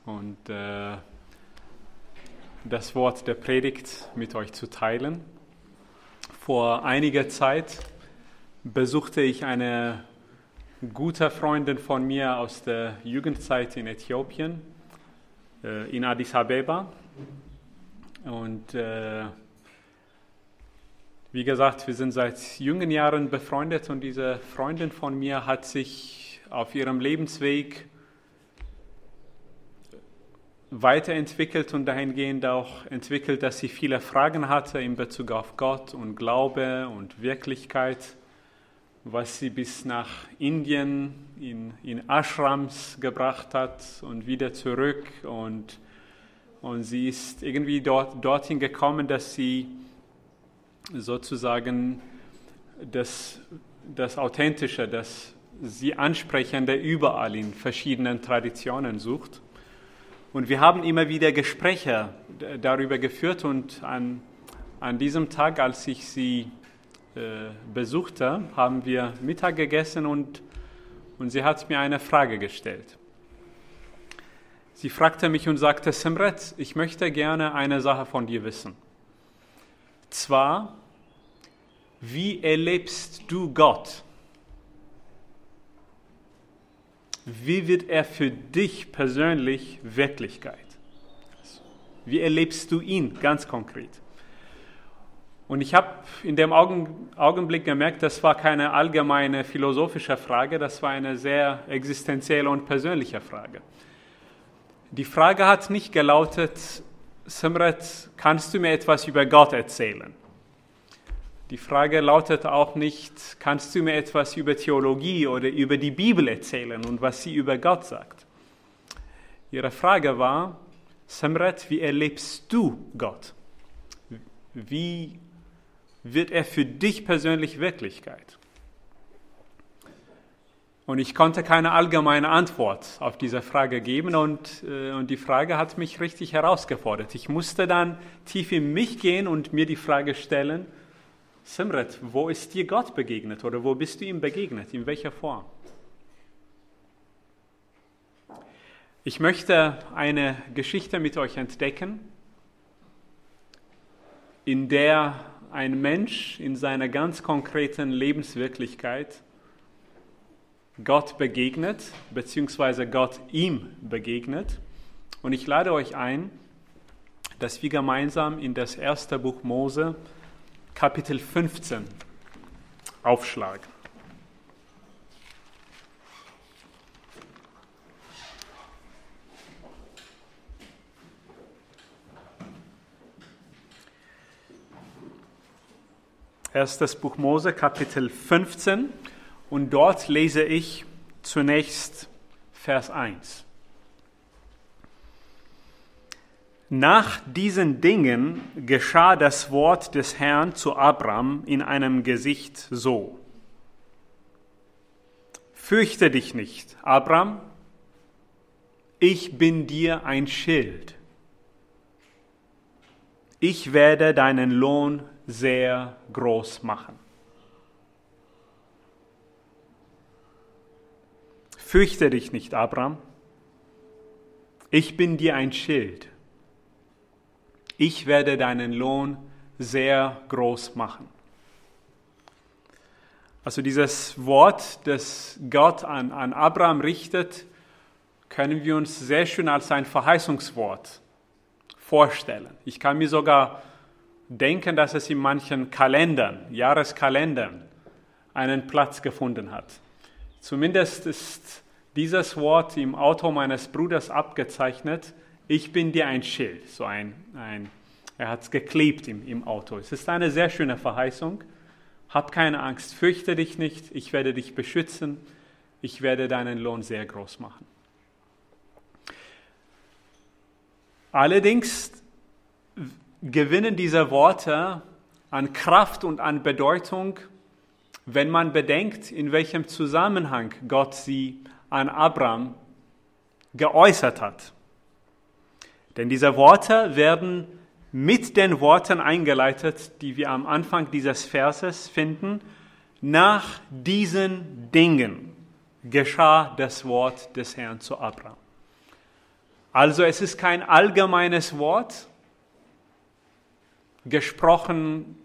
und das Wort der Predigt mit euch zu teilen. Vor einiger Zeit besuchte ich eine gute Freundin von mir aus der Jugendzeit in Äthiopien, in Addis Abeba. Und wie gesagt, wir sind seit jungen Jahren befreundet und diese Freundin von mir hat sich auf ihrem Lebensweg weiterentwickelt und dahingehend auch entwickelt, dass sie viele Fragen hatte in Bezug auf Gott und Glaube und Wirklichkeit, was sie bis nach Indien in Ashrams gebracht hat und wieder zurück. Und sie ist irgendwie dorthin gekommen, dass sie sozusagen das Authentische, das sie Ansprechende überall in verschiedenen Traditionen sucht. Und wir haben immer wieder Gespräche darüber geführt und an diesem Tag, als ich sie besuchte, haben wir Mittag gegessen und sie hat mir eine Frage gestellt. Sie fragte mich und sagte, Simret, ich möchte gerne eine Sache von dir wissen. Zwar, wie erlebst du Gott? Wie wird er für dich persönlich Wirklichkeit? Wie erlebst du ihn ganz konkret? Und ich habe in dem Augenblick gemerkt, das war keine allgemeine philosophische Frage, das war eine sehr existenzielle und persönliche Frage. Die Frage hat nicht gelautet, Simret, kannst du mir etwas über Gott erzählen? Die Frage lautet auch nicht, kannst du mir etwas über Theologie oder über die Bibel erzählen und was sie über Gott sagt? Ihre Frage war, Simret, wie erlebst du Gott? Wie wird er für dich persönlich Wirklichkeit? Und ich konnte keine allgemeine Antwort auf diese Frage geben und die Frage hat mich richtig herausgefordert. Ich musste dann tief in mich gehen und mir die Frage stellen, Simret, wo ist dir Gott begegnet oder wo bist du ihm begegnet? In welcher Form? Ich möchte eine Geschichte mit euch entdecken, in der ein Mensch in seiner ganz konkreten Lebenswirklichkeit Gott begegnet, beziehungsweise Gott ihm begegnet. Und ich lade euch ein, dass wir gemeinsam in das erste Buch Mose, Kapitel 15, aufschlagen. Erstes Buch Mose, Kapitel 15, und dort lese ich zunächst Vers 1. Nach diesen Dingen geschah das Wort des Herrn zu Abram in einem Gesicht so. Fürchte dich nicht, Abram, ich bin dir ein Schild. Ich werde deinen Lohn sehr groß machen. Fürchte dich nicht, Abram, ich bin dir ein Schild. Ich werde deinen Lohn sehr groß machen. Also dieses Wort, das Gott an Abraham richtet, können wir uns sehr schön als ein Verheißungswort vorstellen. Ich kann mir sogar denken, dass es in manchen Kalendern, Jahreskalendern, einen Platz gefunden hat. Zumindest ist dieses Wort im Auto meines Bruders abgezeichnet. Ich bin dir ein Schild, er hat es geklebt im Auto. Es ist eine sehr schöne Verheißung. Hab keine Angst, fürchte dich nicht, ich werde dich beschützen, ich werde deinen Lohn sehr groß machen. Allerdings gewinnen diese Worte an Kraft und an Bedeutung, wenn man bedenkt, in welchem Zusammenhang Gott sie an Abraham geäußert hat. Denn diese Worte werden mit den Worten eingeleitet, die wir am Anfang dieses Verses finden. Nach diesen Dingen geschah das Wort des Herrn zu Abraham. Also es ist kein allgemeines Wort, gesprochen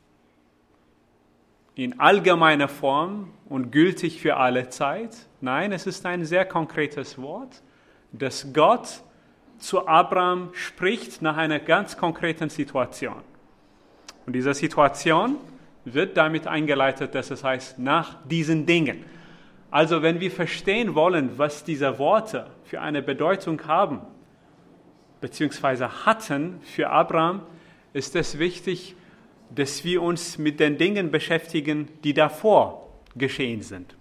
in allgemeiner Form und gültig für alle Zeit. Nein, es ist ein sehr konkretes Wort, das Gott zu Abraham spricht nach einer ganz konkreten Situation. Und diese Situation wird damit eingeleitet, dass es heißt, nach diesen Dingen. Also wenn wir verstehen wollen, was diese Worte für eine Bedeutung haben, beziehungsweise hatten für Abraham, ist es wichtig, dass wir uns mit den Dingen beschäftigen, die davor geschehen sind.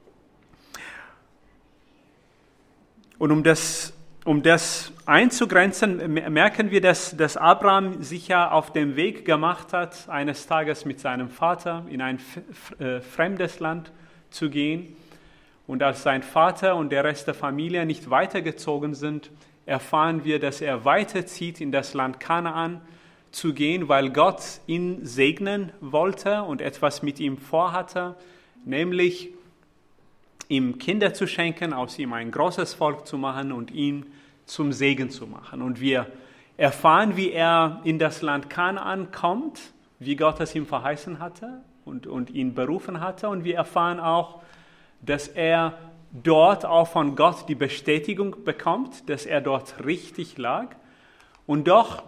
Und um das einzugrenzen, merken wir, dass Abraham sich ja auf den Weg gemacht hat, eines Tages mit seinem Vater in ein fremdes Land zu gehen. Und als sein Vater und der Rest der Familie nicht weitergezogen sind, erfahren wir, dass er weiterzieht in das Land Kanaan zu gehen, weil Gott ihn segnen wollte und etwas mit ihm vorhatte, nämlich ihm Kinder zu schenken, aus ihm ein großes Volk zu machen und ihn zum Segen zu machen. Und wir erfahren, wie er in das Land Kanaan kommt, wie Gott es ihm verheißen hatte und ihn berufen hatte. Und wir erfahren auch, dass er dort auch von Gott die Bestätigung bekommt, dass er dort richtig lag. Und doch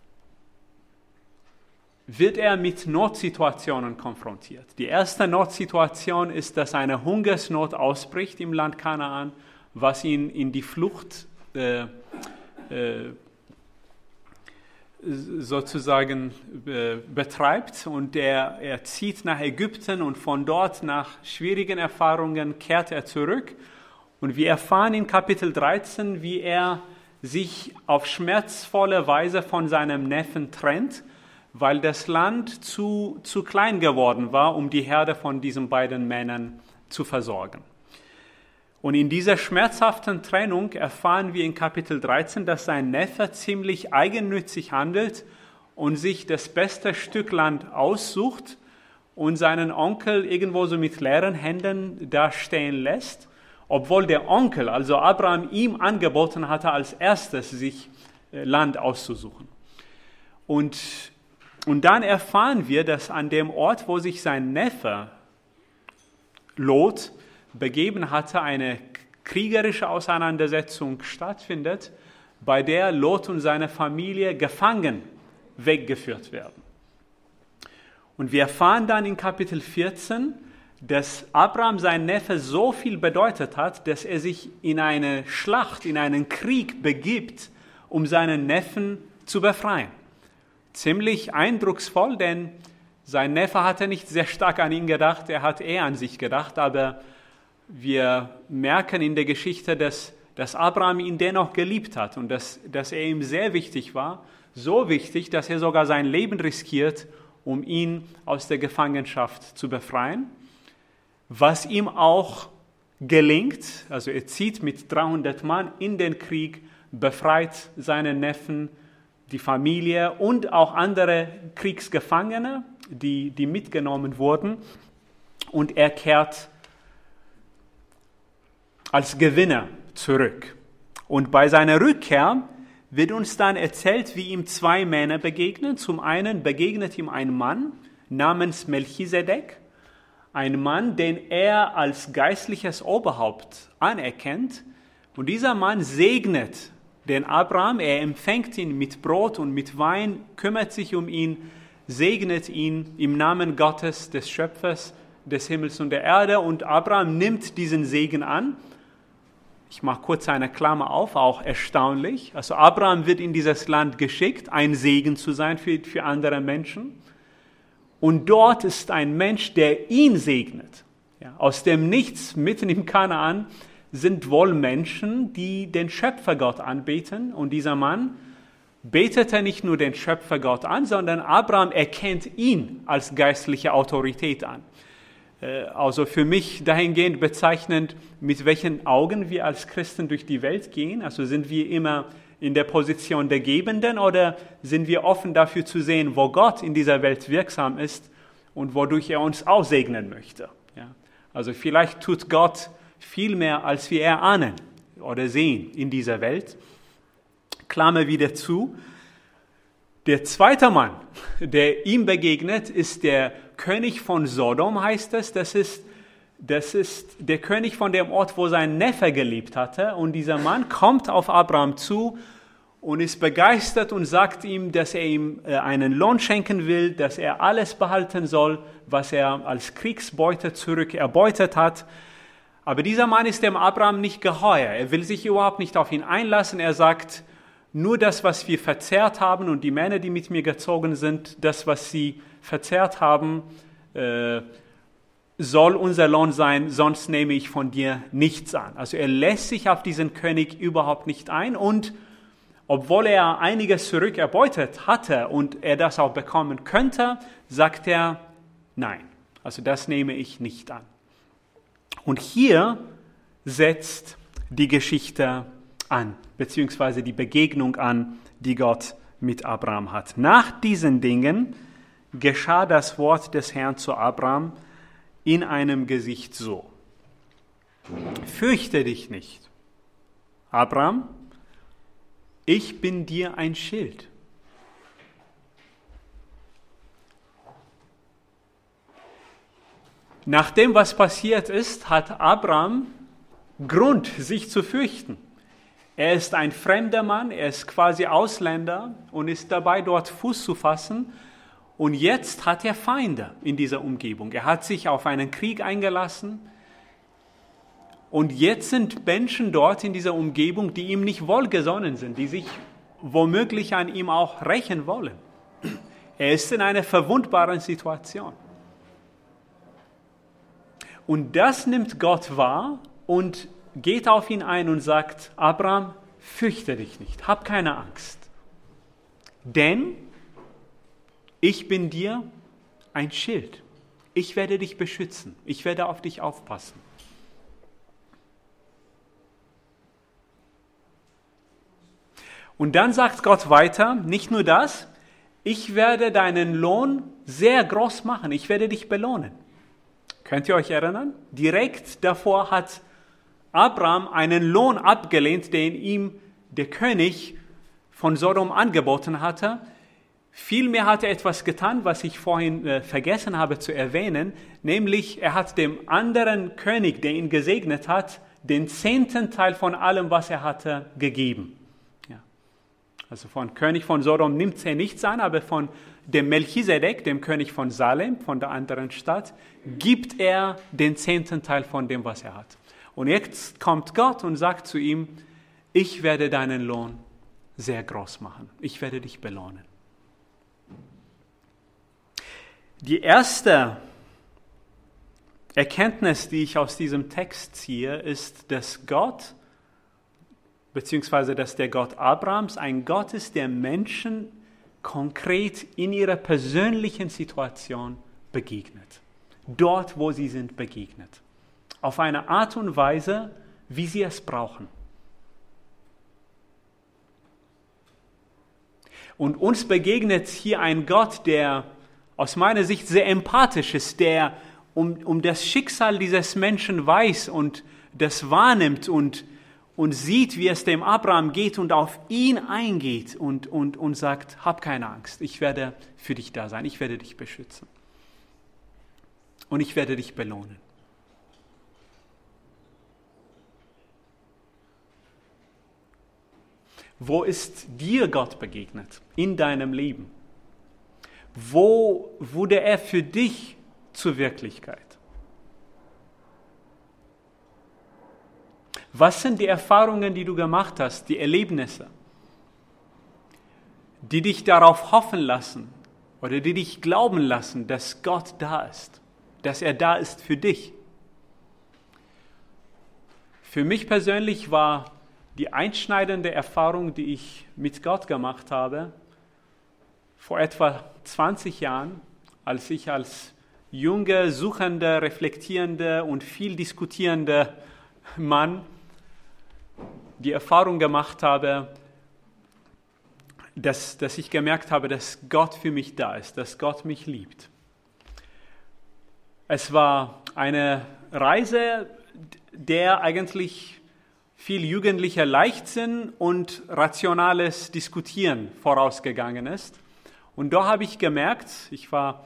wird er mit Notsituationen konfrontiert. Die erste Notsituation ist, dass eine Hungersnot ausbricht im Land Kanaan, was ihn in die Flucht sozusagen betreibt. Und er zieht nach Ägypten und von dort nach schwierigen Erfahrungen kehrt er zurück. Und wir erfahren in Kapitel 13, wie er sich auf schmerzvolle Weise von seinem Neffen trennt, weil das Land zu klein geworden war, um die Herde von diesen beiden Männern zu versorgen. Und in dieser schmerzhaften Trennung erfahren wir in Kapitel 13, dass sein Neffe ziemlich eigennützig handelt und sich das beste Stück Land aussucht und seinen Onkel irgendwo so mit leeren Händen da stehen lässt, obwohl der Onkel, also Abraham, ihm angeboten hatte, als erstes sich Land auszusuchen. Und dann erfahren wir, dass an dem Ort, wo sich sein Neffe Lot begeben hatte, eine kriegerische Auseinandersetzung stattfindet, bei der Lot und seine Familie gefangen weggeführt werden. Und wir erfahren dann in Kapitel 14, dass Abraham sein Neffe so viel bedeutet hat, dass er sich in eine Schlacht, in einen Krieg begibt, um seinen Neffen zu befreien. Ziemlich eindrucksvoll, denn sein Neffe hatte nicht sehr stark an ihn gedacht, er hat eher an sich gedacht, aber wir merken in der Geschichte, dass Abraham ihn dennoch geliebt hat und dass er ihm sehr wichtig war, so wichtig, dass er sogar sein Leben riskiert, um ihn aus der Gefangenschaft zu befreien, was ihm auch gelingt. Also er zieht mit 300 Mann in den Krieg, befreit seinen Neffen, die Familie und auch andere Kriegsgefangene, die mitgenommen wurden, und er kehrt als Gewinner zurück. Und bei seiner Rückkehr wird uns dann erzählt, wie ihm zwei Männer begegnen. Zum einen begegnet ihm ein Mann namens Melchisedek, ein Mann, den er als geistliches Oberhaupt anerkennt. Und dieser Mann segnet den Abraham, er empfängt ihn mit Brot und mit Wein, kümmert sich um ihn, segnet ihn im Namen Gottes, des Schöpfers des Himmels und der Erde. Und Abraham nimmt diesen Segen an. Ich mache kurz eine Klammer auf, auch erstaunlich. Also Abraham wird in dieses Land geschickt, ein Segen zu sein für andere Menschen. Und dort ist ein Mensch, der ihn segnet. Ja, aus dem Nichts, mitten im Kanaan, sind wohl Menschen, die den Schöpfergott anbeten. Und dieser Mann betete nicht nur den Schöpfergott an, sondern Abraham erkennt ihn als geistliche Autorität an. Also für mich dahingehend bezeichnend, mit welchen Augen wir als Christen durch die Welt gehen. Also sind wir immer in der Position der Gebenden oder sind wir offen dafür zu sehen, wo Gott in dieser Welt wirksam ist und wodurch er uns auch segnen möchte. Ja? Also vielleicht tut Gott viel mehr, als wir erahnen oder sehen in dieser Welt. Klammer wieder zu. Der zweite Mann, der ihm begegnet, ist der König von Sodom, heißt es. Das ist der König von dem Ort, wo sein Neffe gelebt hatte. Und dieser Mann kommt auf Abraham zu und ist begeistert und sagt ihm, dass er ihm einen Lohn schenken will, dass er alles behalten soll, was er als Kriegsbeute zurück erbeutet hat. Aber dieser Mann ist dem Abraham nicht geheuer. Er will sich überhaupt nicht auf ihn einlassen. Er sagt, nur das, was wir verzehrt haben und die Männer, die mit mir gezogen sind, das, was sie verzehrt haben, soll unser Lohn sein, sonst nehme ich von dir nichts an. Also er lässt sich auf diesen König überhaupt nicht ein und obwohl er einiges zurückerbeutet hatte und er das auch bekommen könnte, sagt er, nein, also das nehme ich nicht an. Und hier setzt die Geschichte an, beziehungsweise die Begegnung an, die Gott mit Abraham hat. Nach diesen Dingen geschah das Wort des Herrn zu Abraham in einem Gesicht so: Fürchte dich nicht, Abraham, ich bin dir ein Schild. Nach dem, was passiert ist, hat Abraham Grund, sich zu fürchten. Er ist ein fremder Mann, er ist quasi Ausländer und ist dabei, dort Fuß zu fassen. Und jetzt hat er Feinde in dieser Umgebung. Er hat sich auf einen Krieg eingelassen. Und jetzt sind Menschen dort in dieser Umgebung, die ihm nicht wohlgesonnen sind, die sich womöglich an ihm auch rächen wollen. Er ist in einer verwundbaren Situation. Und das nimmt Gott wahr und geht auf ihn ein und sagt, Abraham, fürchte dich nicht, hab keine Angst. Denn ich bin dir ein Schild. Ich werde dich beschützen. Ich werde auf dich aufpassen. Und dann sagt Gott weiter, nicht nur das, ich werde deinen Lohn sehr groß machen. Ich werde dich belohnen. Könnt ihr euch erinnern? Direkt davor hat Abraham einen Lohn abgelehnt, den ihm der König von Sodom angeboten hatte. Vielmehr hat er etwas getan, was ich vorhin vergessen habe zu erwähnen, nämlich er hat dem anderen König, der ihn gesegnet hat, den 10. Teil von allem, was er hatte, gegeben. Ja. Also von König von Sodom nimmt er nichts an, aber von dem Melchisedek, dem König von Salem, von der anderen Stadt, gibt er den 10. Teil von dem, was er hat. Und jetzt kommt Gott und sagt zu ihm, ich werde deinen Lohn sehr groß machen. Ich werde dich belohnen. Die erste Erkenntnis, die ich aus diesem Text ziehe, ist, dass Gott, beziehungsweise dass der Gott Abrahams ein Gott ist, der Menschen konkret in ihrer persönlichen Situation begegnet. Dort, wo sie sind, begegnet. Auf eine Art und Weise, wie sie es brauchen. Und uns begegnet hier ein Gott, der aus meiner Sicht sehr empathisch ist, der um das Schicksal dieses Menschen weiß und das wahrnimmt und sieht, wie es dem Abraham geht und auf ihn eingeht und sagt, hab keine Angst, ich werde für dich da sein, ich werde dich beschützen und ich werde dich belohnen. Wo ist dir Gott begegnet in deinem Leben? Wo wurde er für dich zur Wirklichkeit? Was sind die Erfahrungen, die du gemacht hast, die Erlebnisse, die dich darauf hoffen lassen oder die dich glauben lassen, dass Gott da ist, dass er da ist für dich? Für mich persönlich war die einschneidende Erfahrung, die ich mit Gott gemacht habe, vor etwa 20 Jahren, als ich als junger, suchender, reflektierender und viel diskutierender Mann die Erfahrung gemacht habe, dass ich gemerkt habe, dass Gott für mich da ist, dass Gott mich liebt. Es war eine Reise, der eigentlich viel jugendlicher Leichtsinn und rationales Diskutieren vorausgegangen ist. Und da habe ich gemerkt, ich war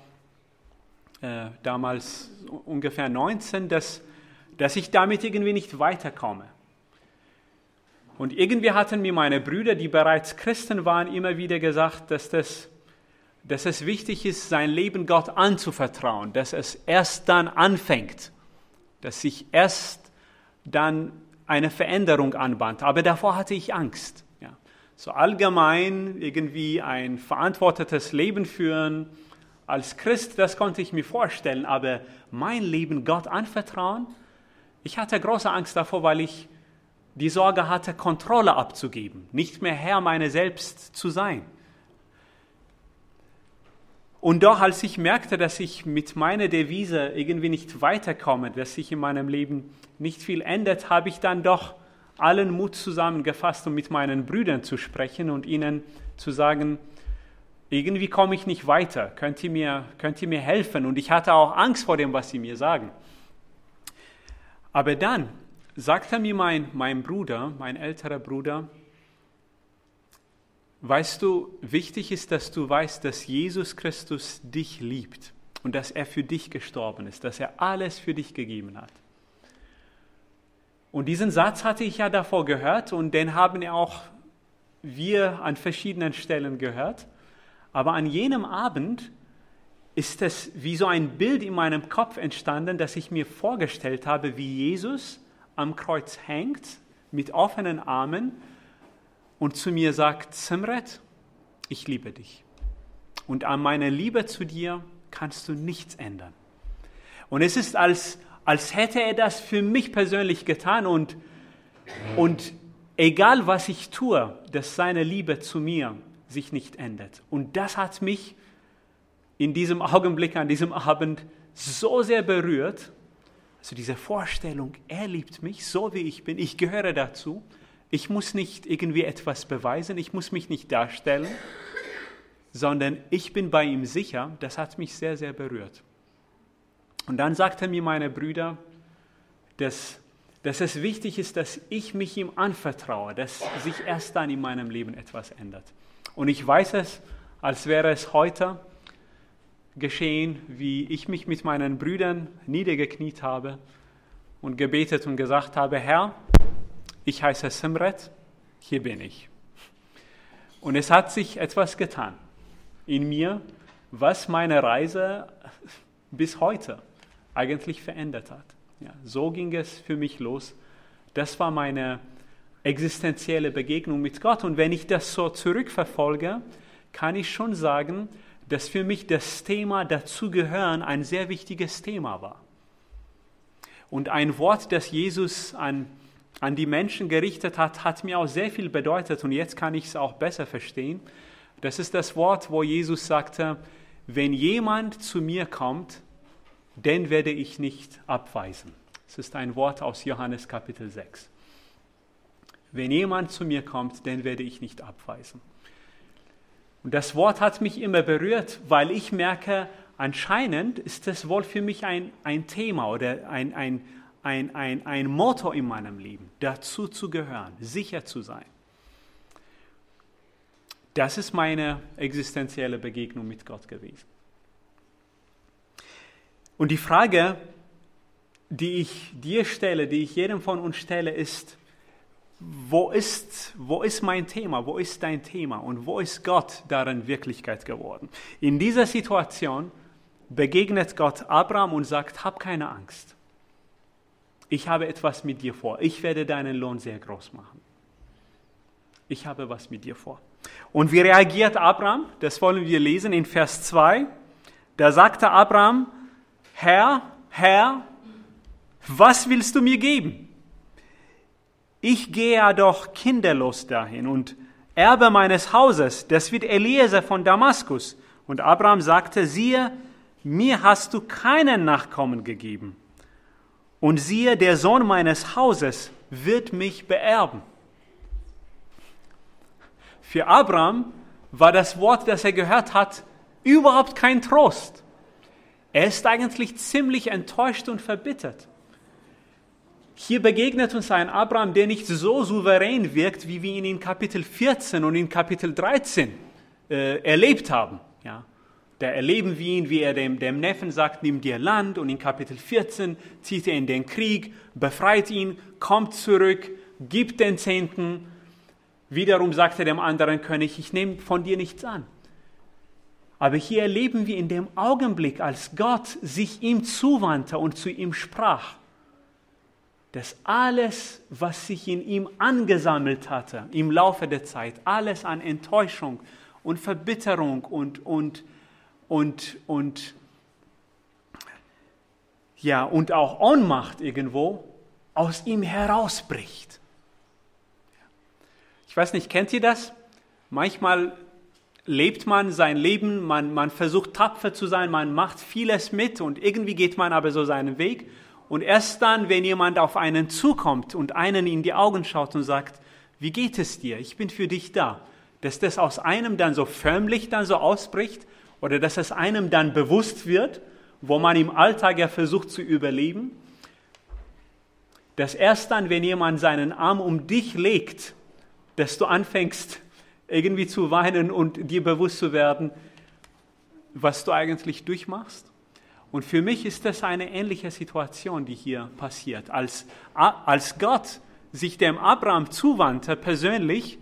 damals ungefähr 19, dass ich damit irgendwie nicht weiterkomme. Und irgendwie hatten mir meine Brüder, die bereits Christen waren, immer wieder gesagt, dass es wichtig ist, sein Leben Gott anzuvertrauen, dass es erst dann anfängt, dass sich erst dann eine Veränderung anbahnt. Aber davor hatte ich Angst. Ja. So allgemein irgendwie ein verantwortetes Leben führen, als Christ, das konnte ich mir vorstellen, aber mein Leben Gott anvertrauen, ich hatte große Angst davor, weil ich die Sorge hatte, Kontrolle abzugeben, nicht mehr Herr meiner selbst zu sein. Und doch, als ich merkte, dass ich mit meiner Devise irgendwie nicht weiterkomme, dass sich in meinem Leben nicht viel ändert, habe ich dann doch allen Mut zusammengefasst, um mit meinen Brüdern zu sprechen und ihnen zu sagen, irgendwie komme ich nicht weiter, könnt ihr mir helfen? Und ich hatte auch Angst vor dem, was sie mir sagen. Aber dann sagte mir mein Bruder, mein älterer Bruder, weißt du, wichtig ist, dass du weißt, dass Jesus Christus dich liebt und dass er für dich gestorben ist, dass er alles für dich gegeben hat. Und diesen Satz hatte ich ja davor gehört und den haben ja auch wir an verschiedenen Stellen gehört. Aber an jenem Abend ist es wie so ein Bild in meinem Kopf entstanden, dass ich mir vorgestellt habe, wie Jesus am Kreuz hängt, mit offenen Armen und zu mir sagt, Zimret, ich liebe dich. Und an meiner Liebe zu dir kannst du nichts ändern. Und es ist, als hätte er das für mich persönlich getan und egal was ich tue, dass seine Liebe zu mir sich nicht ändert. Und das hat mich in diesem Augenblick, an diesem Abend so sehr berührt. Also diese Vorstellung, er liebt mich so wie ich bin, ich gehöre dazu. Ich muss nicht irgendwie etwas beweisen, ich muss mich nicht darstellen, sondern ich bin bei ihm sicher. Das hat mich sehr, sehr berührt. Und dann sagten mir meine Brüder, dass es wichtig ist, dass ich mich ihm anvertraue, dass sich erst dann in meinem Leben etwas ändert. Und ich weiß es, als wäre es heute geschehen, wie ich mich mit meinen Brüdern niedergekniet habe und gebetet und gesagt habe, Herr, ich heiße Simret, hier bin ich. Und es hat sich etwas getan in mir, was meine Reise bis heute eigentlich verändert hat. Ja, so ging es für mich los. Das war meine existenzielle Begegnung mit Gott. Und wenn ich das so zurückverfolge, kann ich schon sagen, dass für mich das Thema Dazugehören ein sehr wichtiges Thema war. Und ein Wort, das Jesus an die Menschen gerichtet hat, hat mir auch sehr viel bedeutet. Und jetzt kann ich es auch besser verstehen. Das ist das Wort, wo Jesus sagte, wenn jemand zu mir kommt, den werde ich nicht abweisen. Das ist ein Wort aus Johannes Kapitel 6. Wenn jemand zu mir kommt, den werde ich nicht abweisen. Und das Wort hat mich immer berührt, weil ich merke, anscheinend ist das wohl für mich ein Thema oder ein Motto in meinem Leben, dazu zu gehören, sicher zu sein. Das ist meine existenzielle Begegnung mit Gott gewesen. Und die Frage, die ich dir stelle, die ich jedem von uns stelle, ist, wo ist mein Thema, wo ist dein Thema und wo ist Gott darin Wirklichkeit geworden? In dieser Situation begegnet Gott Abraham und sagt, hab keine Angst. Ich habe etwas mit dir vor. Ich werde deinen Lohn sehr groß machen. Ich habe was mit dir vor. Und wie reagiert Abraham? Das wollen wir lesen in Vers 2. Da sagte Abraham, Herr, was willst du mir geben? Ich gehe ja doch kinderlos dahin und Erbe meines Hauses, das wird Eliezer von Damaskus. Und Abraham sagte, siehe, mir hast du keinen Nachkommen gegeben. Und siehe, der Sohn meines Hauses wird mich beerben. Für Abraham war das Wort, das er gehört hat, überhaupt kein Trost. Er ist eigentlich ziemlich enttäuscht und verbittert. hier begegnet uns ein Abraham, der nicht so souverän wirkt, wie wir ihn in Kapitel 14 und in Kapitel 13 erlebt haben. Ja? Da erleben wir ihn, wie er dem Neffen sagt, nimm dir Land, und in Kapitel 14 zieht er in den Krieg, befreit ihn, kommt zurück, gibt den Zehnten. Wiederum sagt er dem anderen König, ich nehme von dir nichts an. Aber hier erleben wir in dem Augenblick, als Gott sich ihm zuwandte und zu ihm sprach, dass alles, was sich in ihm angesammelt hatte im Laufe der Zeit, alles an Enttäuschung und Verbitterung und auch Ohnmacht irgendwo, aus ihm herausbricht. Ich weiß nicht, kennt ihr das? Manchmal lebt man sein Leben, man versucht tapfer zu sein, man macht vieles mit und irgendwie geht man aber so seinen Weg. Und erst dann, wenn jemand auf einen zukommt und einen in die Augen schaut und sagt, wie geht es dir? Ich bin für dich da. Dass das aus einem dann so förmlich dann so ausbricht oder dass es einem dann bewusst wird, wo man im Alltag ja versucht zu überleben. Dass erst dann, wenn jemand seinen Arm um dich legt, dass du anfängst irgendwie zu weinen und dir bewusst zu werden, was du eigentlich durchmachst. Und für mich ist das eine ähnliche Situation, die hier passiert. Als Gott sich dem Abraham zuwandte, persönlich,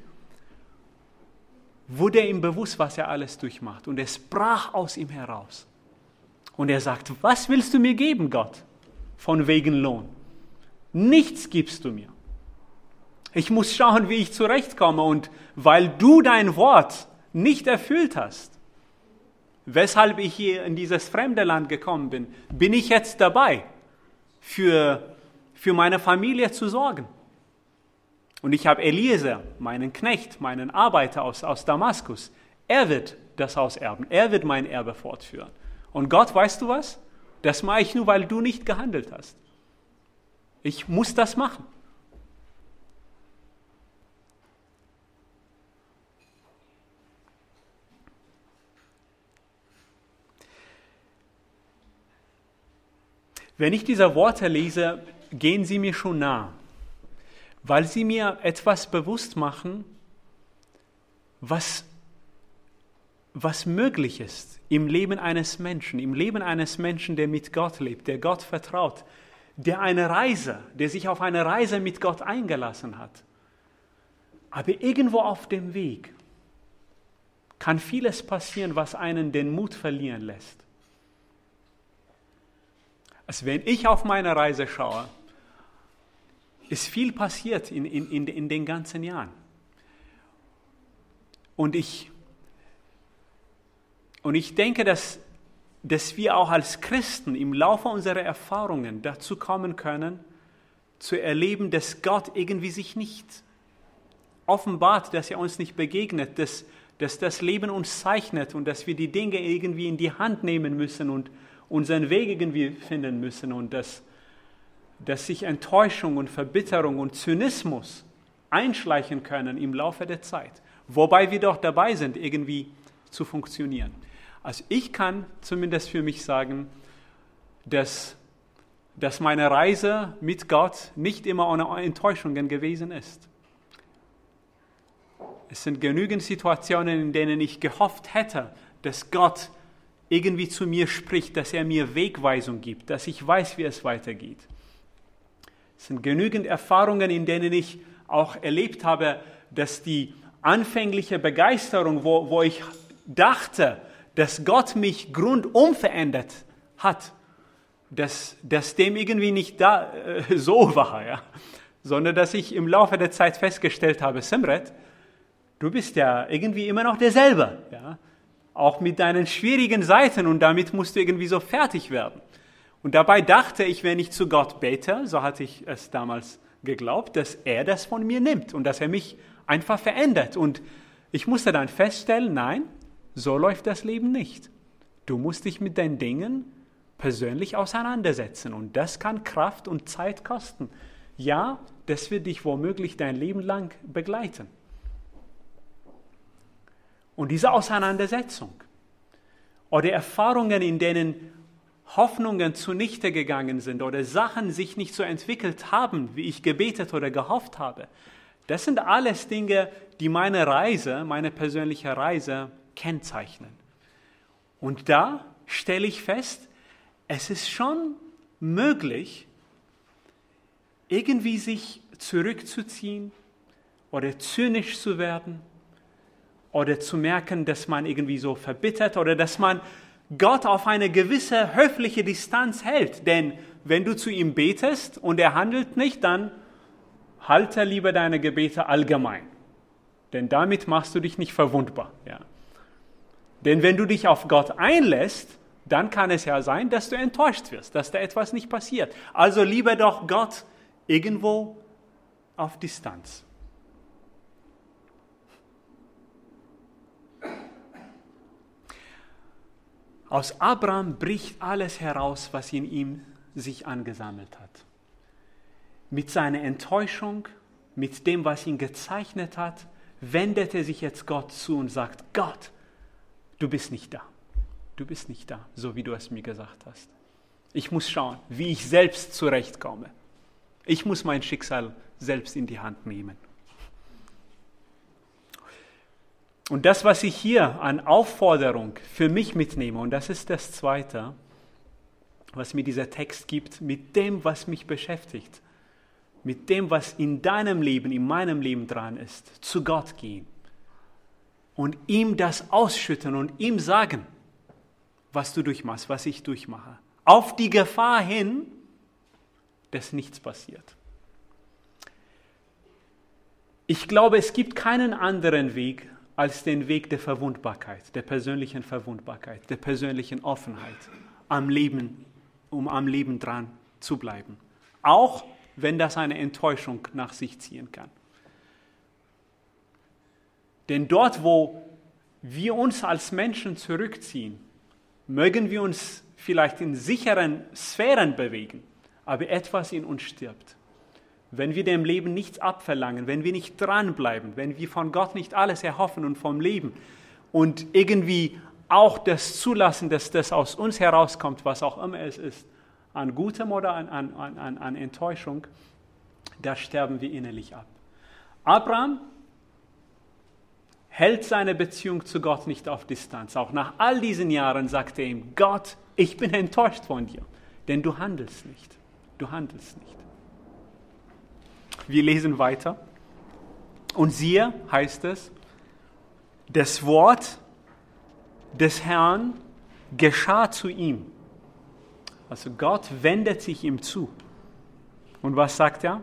wurde ihm bewusst, was er alles durchmacht. Und es brach aus ihm heraus. Und er sagt, was willst du mir geben, Gott, von wegen Lohn? Nichts gibst du mir. Ich muss schauen, wie ich zurechtkomme. Und weil du dein Wort nicht erfüllt hast, weshalb ich hier in dieses fremde Land gekommen bin, bin ich jetzt dabei, für meine Familie zu sorgen. Und ich habe Eliezer, meinen Knecht, meinen Arbeiter aus Damaskus. Er wird das Haus erben. Er wird mein Erbe fortführen. Und Gott, weißt du was? Das mache ich nur, weil du nicht gehandelt hast. Ich muss das machen. Wenn ich diese Worte lese, gehen sie mir schon nah, weil sie mir etwas bewusst machen, was möglich ist im Leben eines Menschen, der mit Gott lebt, der Gott vertraut, der sich auf eine Reise mit Gott eingelassen hat. Aber irgendwo auf dem Weg kann vieles passieren, was einen den Mut verlieren lässt. Also wenn ich auf meine Reise schaue, ist viel passiert in den ganzen Jahren. Und ich denke, dass wir auch als Christen im Laufe unserer Erfahrungen dazu kommen können, zu erleben, dass Gott irgendwie sich nicht offenbart, dass er uns nicht begegnet, dass das Leben uns zeichnet und dass wir die Dinge irgendwie in die Hand nehmen müssen und unseren Weg irgendwie finden müssen und dass sich Enttäuschung und Verbitterung und Zynismus einschleichen können im Laufe der Zeit, wobei wir doch dabei sind, irgendwie zu funktionieren. Also ich kann zumindest für mich sagen, dass meine Reise mit Gott nicht immer ohne Enttäuschungen gewesen ist. Es sind genügend Situationen, in denen ich gehofft hätte, dass Gott irgendwie zu mir spricht, dass er mir Wegweisung gibt, dass ich weiß, wie es weitergeht. Es sind genügend Erfahrungen, in denen ich auch erlebt habe, dass die anfängliche Begeisterung, wo ich dachte, dass Gott mich grundum verändert hat, dass dem irgendwie nicht so war, ja? Sondern dass ich im Laufe der Zeit festgestellt habe, Simret, du bist ja irgendwie immer noch derselbe, ja? Auch mit deinen schwierigen Seiten und damit musst du irgendwie so fertig werden. Und dabei dachte ich, wenn ich zu Gott bete, so hatte ich es damals geglaubt, dass er das von mir nimmt und dass er mich einfach verändert. Und ich musste dann feststellen, nein, so läuft das Leben nicht. Du musst dich mit deinen Dingen persönlich auseinandersetzen und das kann Kraft und Zeit kosten. Ja, das wird dich womöglich dein Leben lang begleiten. Und diese Auseinandersetzung oder Erfahrungen, in denen Hoffnungen zunichte gegangen sind oder Sachen sich nicht so entwickelt haben, wie ich gebetet oder gehofft habe. Das sind alles Dinge, die meine Reise, meine persönliche Reise kennzeichnen. Und da stelle ich fest, es ist schon möglich, irgendwie sich zurückzuziehen oder zynisch zu werden oder zu merken, dass man irgendwie so verbittert oder dass man Gott auf eine gewisse höfliche Distanz hält. Denn wenn du zu ihm betest und er handelt nicht, dann halte lieber deine Gebete allgemein. Denn damit machst du dich nicht verwundbar. Ja. Denn wenn du dich auf Gott einlässt, dann kann es ja sein, dass du enttäuscht wirst, dass da etwas nicht passiert. Also lieber doch Gott irgendwo auf Distanz. Aus Abraham bricht alles heraus, was in ihm sich angesammelt hat. Mit seiner Enttäuschung, mit dem, was ihn gezeichnet hat, wendet er sich jetzt Gott zu und sagt, Gott, du bist nicht da. Du bist nicht da, so wie du es mir gesagt hast. Ich muss schauen, wie ich selbst zurechtkomme. Ich muss mein Schicksal selbst in die Hand nehmen. Und das, was ich hier an Aufforderung für mich mitnehme, und das ist das Zweite, was mir dieser Text gibt, mit dem, was mich beschäftigt, mit dem, was in deinem Leben, in meinem Leben dran ist, zu Gott gehen und ihm das ausschütten und ihm sagen, was du durchmachst, was ich durchmache. Auf die Gefahr hin, dass nichts passiert. Ich glaube, es gibt keinen anderen Weg als den Weg der Verwundbarkeit, der persönlichen Verwundbarkeit, der persönlichen Offenheit, um am Leben dran zu bleiben. Auch wenn das eine Enttäuschung nach sich ziehen kann. Denn dort, wo wir uns als Menschen zurückziehen, mögen wir uns vielleicht in sicheren Sphären bewegen, aber etwas in uns stirbt. Wenn wir dem Leben nichts abverlangen, wenn wir nicht dranbleiben, wenn wir von Gott nicht alles erhoffen und vom Leben und irgendwie auch das zulassen, dass das aus uns herauskommt, was auch immer es ist, an Gutem oder an Enttäuschung, da sterben wir innerlich ab. Abraham hält seine Beziehung zu Gott nicht auf Distanz. Auch nach all diesen Jahren sagt er ihm, Gott, ich bin enttäuscht von dir, denn du handelst nicht. Du handelst nicht. Wir lesen weiter. Und siehe, heißt es, das Wort des Herrn geschah zu ihm. Also Gott wendet sich ihm zu. Und was sagt er?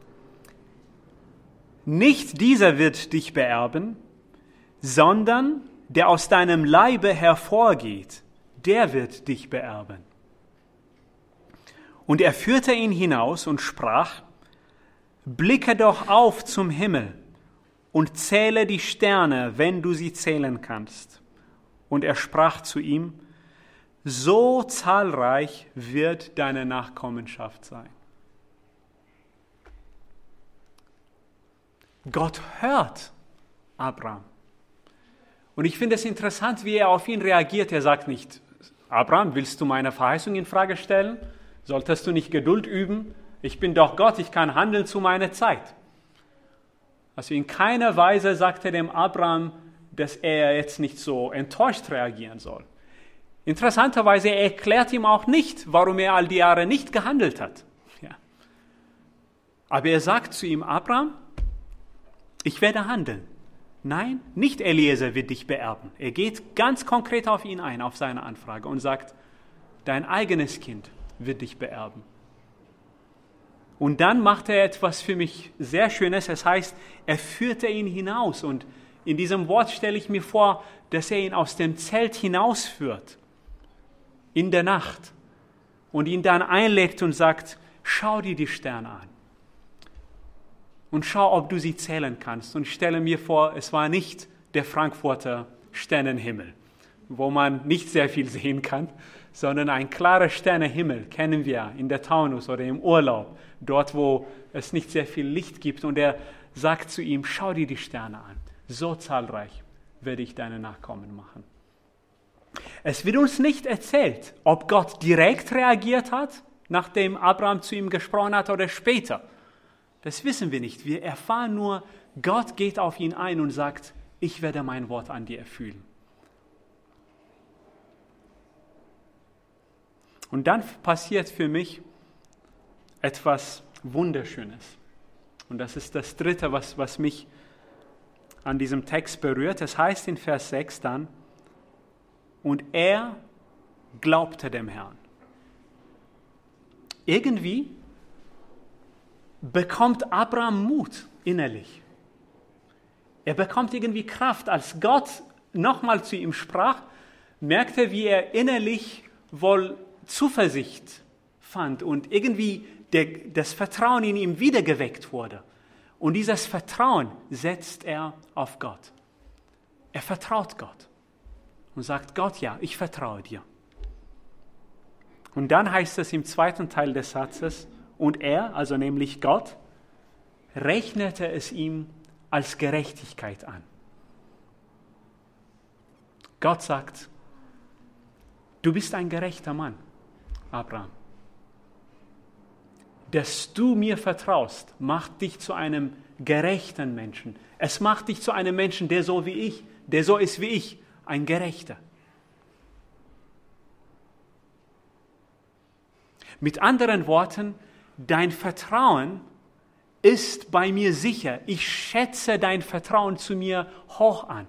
Nicht dieser wird dich beerben, sondern der aus deinem Leibe hervorgeht, der wird dich beerben. Und er führte ihn hinaus und sprach, blicke doch auf zum Himmel und zähle die Sterne, wenn du sie zählen kannst. Und er sprach zu ihm, so zahlreich wird deine Nachkommenschaft sein. Gott hört Abraham. Und ich finde es interessant, wie er auf ihn reagiert. Er sagt nicht, Abraham, willst du meine Verheißung in Frage stellen? Solltest du nicht Geduld üben? Ich bin doch Gott, ich kann handeln zu meiner Zeit. Also in keiner Weise sagt er dem Abraham, dass er jetzt nicht so enttäuscht reagieren soll. Interessanterweise, er erklärt ihm auch nicht, warum er all die Jahre nicht gehandelt hat. Ja. Aber er sagt zu ihm, Abraham, ich werde handeln. Nein, nicht Eliezer wird dich beerben. Er geht ganz konkret auf ihn ein, auf seine Anfrage und sagt, dein eigenes Kind wird dich beerben. Und dann macht er etwas für mich sehr Schönes. Es heißt, er führte ihn hinaus. Und in diesem Wort stelle ich mir vor, dass er ihn aus dem Zelt hinausführt, in der Nacht, und ihn dann einlegt und sagt, schau dir die Sterne an. Und schau, ob du sie zählen kannst. Und ich stelle mir vor, es war nicht der Frankfurter Sternenhimmel, wo man nicht sehr viel sehen kann, sondern ein klarer Sternenhimmel kennen wir in der Taunus oder im Urlaub, dort, wo es nicht sehr viel Licht gibt. Und er sagt zu ihm, schau dir die Sterne an. So zahlreich werde ich deine Nachkommen machen. Es wird uns nicht erzählt, ob Gott direkt reagiert hat, nachdem Abraham zu ihm gesprochen hat, oder später. Das wissen wir nicht. Wir erfahren nur, Gott geht auf ihn ein und sagt, ich werde mein Wort an dir erfüllen. Und dann passiert für mich etwas Wunderschönes. Und das ist das Dritte, was mich an diesem Text berührt. Es heißt in Vers 6 dann, und er glaubte dem Herrn. Irgendwie bekommt Abraham Mut innerlich. Er bekommt irgendwie Kraft. Als Gott nochmal zu ihm sprach, merkte er, wie er innerlich wohl Zuversicht fand und irgendwie das Vertrauen in ihm wiedergeweckt wurde. Und dieses Vertrauen setzt er auf Gott. Er vertraut Gott und sagt, Gott, ja, ich vertraue dir. Und dann heißt es im zweiten Teil des Satzes, und er, also nämlich Gott, rechnete es ihm als Gerechtigkeit an. Gott sagt, du bist ein gerechter Mann, Abraham. Dass du mir vertraust, macht dich zu einem gerechten Menschen. Es macht dich zu einem Menschen, der so ist wie ich, ein Gerechter. Mit anderen Worten, dein Vertrauen ist bei mir sicher. Ich schätze dein Vertrauen zu mir hoch an.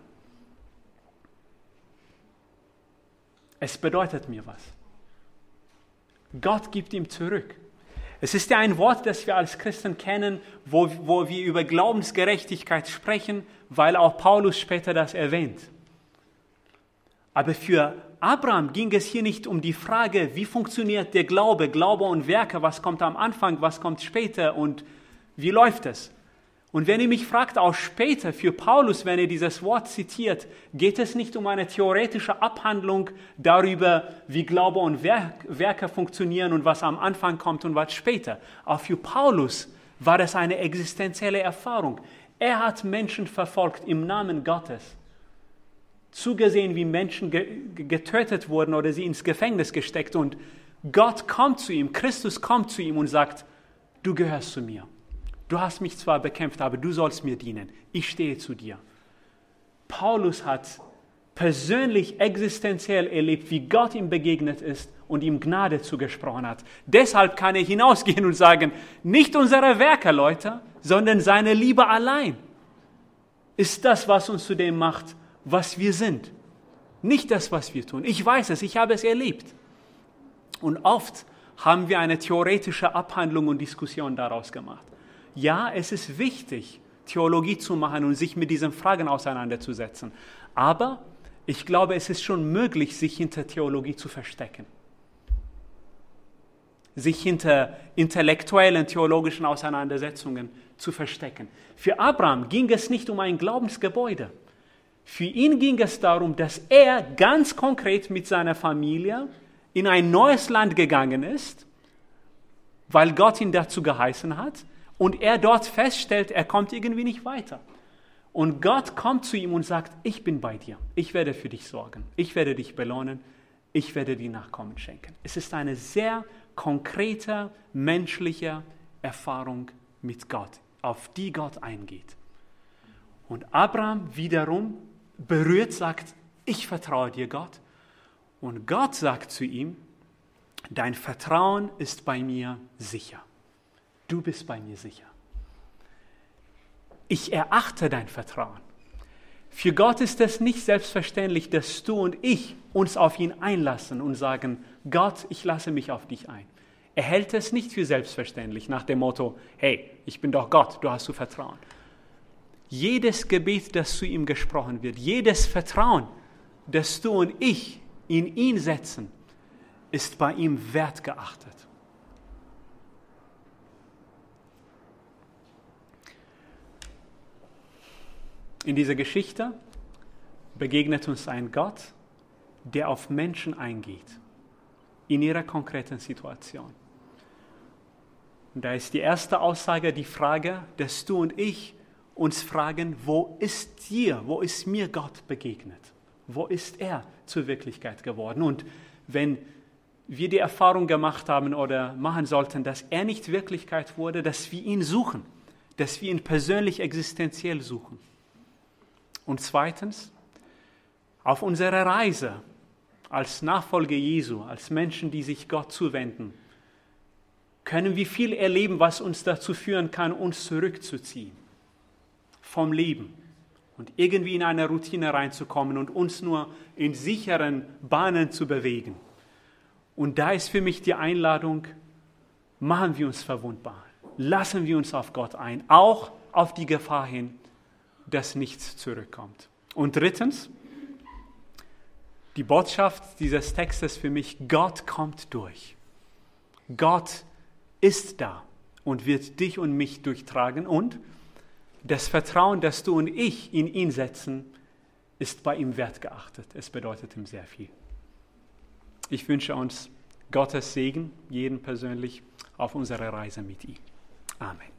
Es bedeutet mir was. Gott gibt ihm zurück. Es ist ja ein Wort, das wir als Christen kennen, wo wir über Glaubensgerechtigkeit sprechen, weil auch Paulus später das erwähnt. Aber für Abraham ging es hier nicht um die Frage, wie funktioniert der Glaube und Werke, was kommt am Anfang, was kommt später und wie läuft es? Und wenn ihr mich fragt, auch später für Paulus, wenn er dieses Wort zitiert, geht es nicht um eine theoretische Abhandlung darüber, wie Glaube und Werke funktionieren und was am Anfang kommt und was später. Auch für Paulus war das eine existenzielle Erfahrung. Er hat Menschen verfolgt im Namen Gottes, zugesehen, wie Menschen getötet wurden oder sie ins Gefängnis gesteckt. Und Gott kommt zu ihm, Christus kommt zu ihm und sagt, du gehörst zu mir. Du hast mich zwar bekämpft, aber du sollst mir dienen. Ich stehe zu dir. Paulus hat persönlich, existenziell erlebt, wie Gott ihm begegnet ist und ihm Gnade zugesprochen hat. Deshalb kann er hinausgehen und sagen, nicht unsere Werke, Leute, sondern seine Liebe allein ist das, was uns zu dem macht, was wir sind. Nicht das, was wir tun. Ich weiß es, ich habe es erlebt. Und oft haben wir eine theoretische Abhandlung und Diskussion daraus gemacht. Ja, es ist wichtig, Theologie zu machen und sich mit diesen Fragen auseinanderzusetzen. Aber ich glaube, es ist schon möglich, sich hinter Theologie zu verstecken. Sich hinter intellektuellen, theologischen Auseinandersetzungen zu verstecken. Für Abraham ging es nicht um ein Glaubensgebäude. Für ihn ging es darum, dass er ganz konkret mit seiner Familie in ein neues Land gegangen ist, weil Gott ihn dazu geheißen hat. Und er dort feststellt, er kommt irgendwie nicht weiter. Und Gott kommt zu ihm und sagt, ich bin bei dir, ich werde für dich sorgen, ich werde dich belohnen, ich werde dir Nachkommen schenken. Es ist eine sehr konkrete, menschliche Erfahrung mit Gott, auf die Gott eingeht. Und Abraham wiederum berührt sagt, ich vertraue dir, Gott. Und Gott sagt zu ihm, dein Vertrauen ist bei mir sicher. Du bist bei mir sicher. Ich erachte dein Vertrauen. Für Gott ist es nicht selbstverständlich, dass du und ich uns auf ihn einlassen und sagen, Gott, ich lasse mich auf dich ein. Er hält es nicht für selbstverständlich nach dem Motto, hey, ich bin doch Gott, du hast zu vertrauen. Jedes Gebet, das zu ihm gesprochen wird, jedes Vertrauen, das du und ich in ihn setzen, ist bei ihm wertgeachtet. In dieser Geschichte begegnet uns ein Gott, der auf Menschen eingeht, in ihrer konkreten Situation. Und da ist die erste Aussage die Frage, dass du und ich uns fragen, wo ist mir Gott begegnet? Wo ist er zur Wirklichkeit geworden? Und wenn wir die Erfahrung gemacht haben oder machen sollten, dass er nicht Wirklichkeit wurde, dass wir ihn suchen, dass wir ihn persönlich existenziell suchen. Und zweitens, auf unserer Reise als Nachfolger Jesu, als Menschen, die sich Gott zuwenden, können wir viel erleben, was uns dazu führen kann, uns zurückzuziehen vom Leben und irgendwie in eine Routine reinzukommen und uns nur in sicheren Bahnen zu bewegen. Und da ist für mich die Einladung, machen wir uns verwundbar, lassen wir uns auf Gott ein, auch auf die Gefahr hin, dass nichts zurückkommt. Und drittens, die Botschaft dieses Textes für mich, Gott kommt durch. Gott ist da und wird dich und mich durchtragen und das Vertrauen, das du und ich in ihn setzen, ist bei ihm wertgeachtet. Es bedeutet ihm sehr viel. Ich wünsche uns Gottes Segen, jeden persönlich, auf unserer Reise mit ihm. Amen.